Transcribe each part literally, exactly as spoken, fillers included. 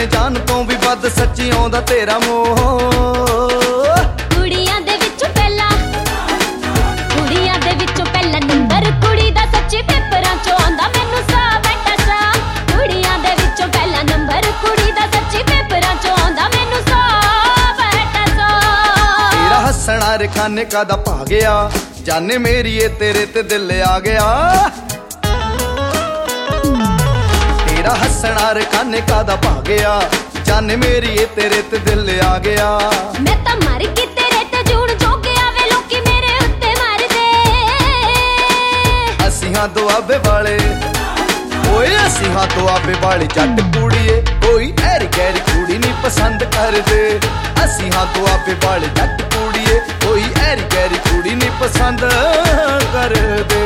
जान तो भी वध सच्ची आउंदा तेरा मोह। कुड़ियां दे विचों पहला कुड़ियां दे विचों पहला नंबर कुड़ी दा सच्ची पेपरां चों आंदा मैनू सा बैठा सा। कुड़ियां दे विचों पहला नंबर कुड़ी दा सच्ची पेपरां चों आंदा मैनू सा बैठा सा। तेरा हसना रखाने का दा पा गया जाने मेरी ये तेरे ते दिल आ गया। तेरा हसना रखाने का दा पा गया जाने मेरी ये तेरे ते दिल आ गया। मैं तां मर गई तेरे ते जून जो गया वे लोकी मेरे उत्ते मार दे। असी हां दुआबे वाले ओए असी हां दुआबे वाली जट कुड़िए कोई ऐरी गैरी कुड़ी नहीं पसंद कर दे। असी हां दुआबे वाले जट कुड़िए कोई ऐरी गैरी कुड़ी नहीं पसंद कर दे।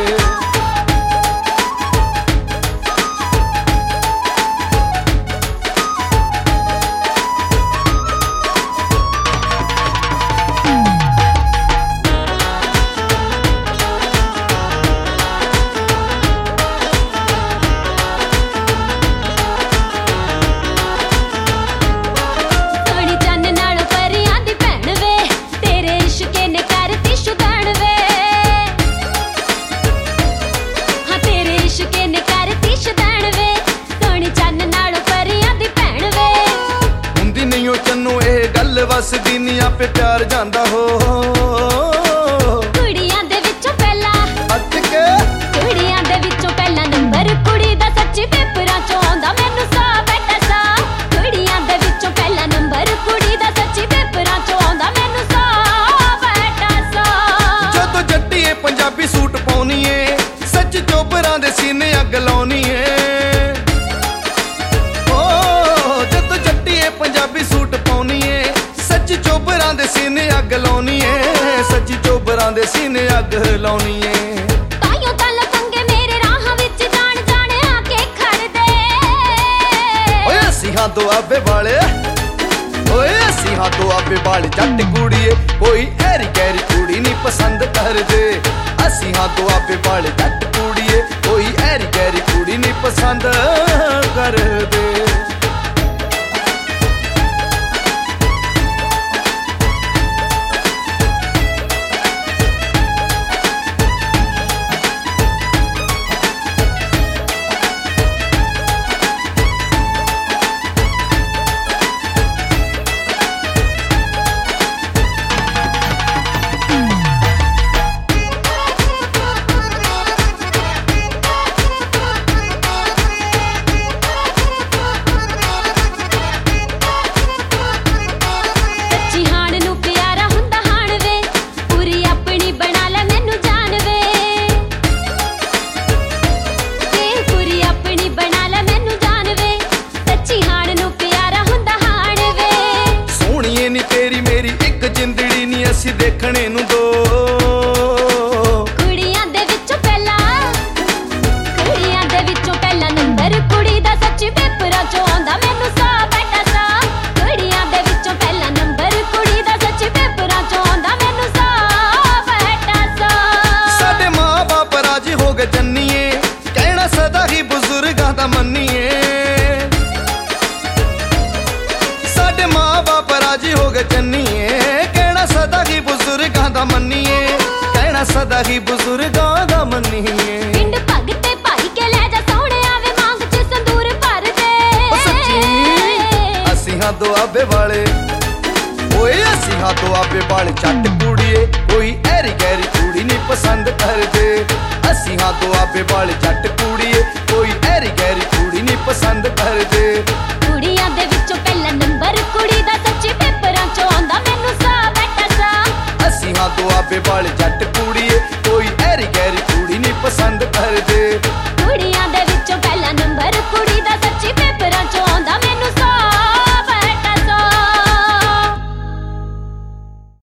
वसदी नी आपे प्यार जांदा हो। कुड़ियां दे विचों पहला अटके कुड़ियां दे विचों पहला नंबर कुड़ी दा सच्ची पेपरां चों आंदा मैनू सा बैठा सा। कुड़ियां दे विचों पहला नंबर कुड़ी दा सच्ची पेपरां चों आंदा मैनू सा बैठा सा। जदों जट्टीए पंजाबी सूट पाउनी ए सच चोबरां दे सीने अग लाउनी ए। ओ जदों जट्टीए पंजाबी सूट पाउनी ए सच्ची चोबरां दे सीने अग लाउनी ए। सच्ची चोबरां दे सीने अग लाउनी ए। ताइयों तां लफंगे मेरे राह विच जान जाने आके खड़ दे। ओए असी हां दुआबे वाले ओए असी हां दुआबे वाले जट कुड़िए कोई ऐरी गैरी कुड़ी नहीं पसंद कर दे। असी हां दुआबे वाले जट कुड़िए कोई ऐरी गैरी कुड़ी नहीं पसंद कर दे। जिंदड़ी नी असी देखने नू दो। कुड़ियां दे विचों पहला कुड़ियां दे विचों पहला नंबर कुड़ी दा सच्ची पेपरां चों आंदा मैनू सा बैठा सा। कुड़ियां दे विचों पहला नंबर कुड़ी दा सच्ची पेपरां चों आंदा मैनू सा बैठा सा। साडे मां बाप राजी हो गए जन्नीए कहना सदा ही बुजुर्गां दा मन्नीए। साडे मां बाप राजी हो गए जन्नीए सदा ही बुजुर्गां दा मन्नीए। कहना सदा ही बुजुर्गां दा मन्नीए। पिंड भगते भाई के ले जा सोहणे आवे मांग च संदूर भर दे। ओ सच्ची असी हां दुआबे वाले ओए असी हां दुआबे वाले जट कुड़िए कोई ऐरी गैरी कुड़ी नहीं पसंद कर दे। असी हां दुआबे वाले जट कुड़िए